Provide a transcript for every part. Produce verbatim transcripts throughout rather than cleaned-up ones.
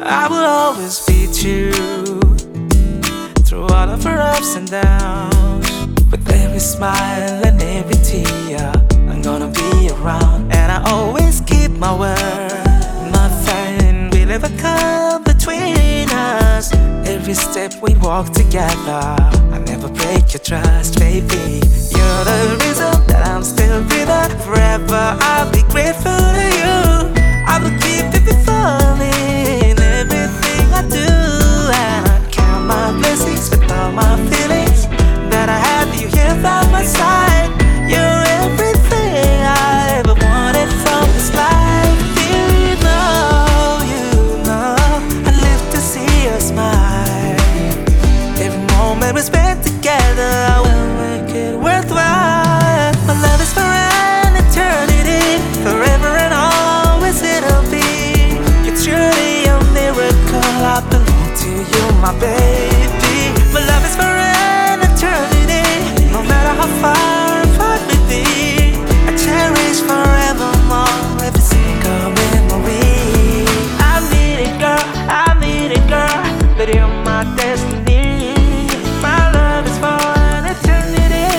I will always be true through all of our ups and downs. With every smile and every tear, I'm gonna be around. And I always keep my word. Nothing will ever come between us. Every step we walk together, I never break your trust, baby. You're the reason that I'm still breathing. Forever I'll be grateful to you. I will keep it before me in everything I do. And I count my blessings with all my feelings that I have you here by my side. You're everything I ever wanted from this life. You know, you know, I live to see you smile. Every moment we spend together, I will make it worthwhile. My love is for an eternity, forever and always it'll be. You're truly a miracle, I belong to you, my baby. My love is for an eternity, no matter how far apart we be. I cherish forevermore every single memory. I need it, girl, I need it, girl, but you're my destiny. My love is for an eternity,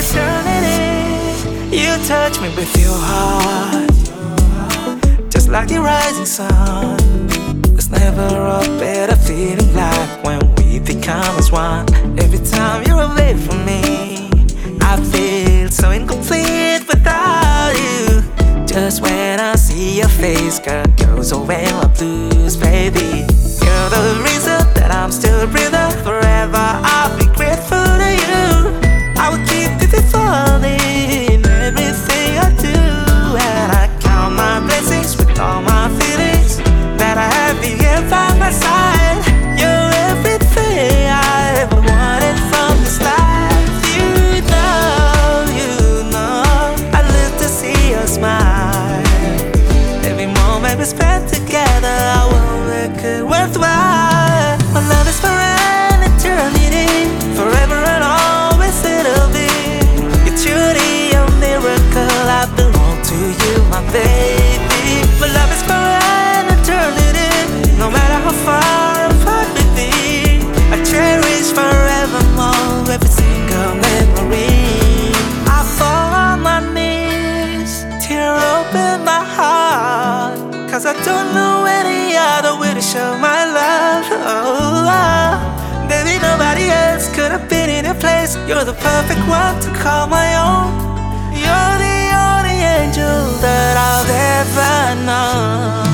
eternity. You touch me with your heart, just like the rising sun. There's never a better feeling like when we become as one. Every time you're away from me, I feel so incomplete without you. Just when I see your face, girl, goes away my blues, baby. You're the reason that I'm still breathing. Forever I'll be grateful to you. I will keep it before me in everything I do. And I count my blessings with all my feelings that I have you here by my side. You're everything I ever wanted from this life. You know, you know, I live to see you smile. Every moment we spend together, I will make it worthwhile. My love is for an eternity, forever and always it'll be. You're truly a miracle, I belong to you, my baby. My love is for an eternity, no matter how far apart we be. I cherish forevermore every single memory. I fall on my knees, tear open my heart, cause I don't know any other way to show my love. Oh, oh. Baby, nobody else could have been in your place. You're the perfect one to call my own. You're the only angel that I've ever known.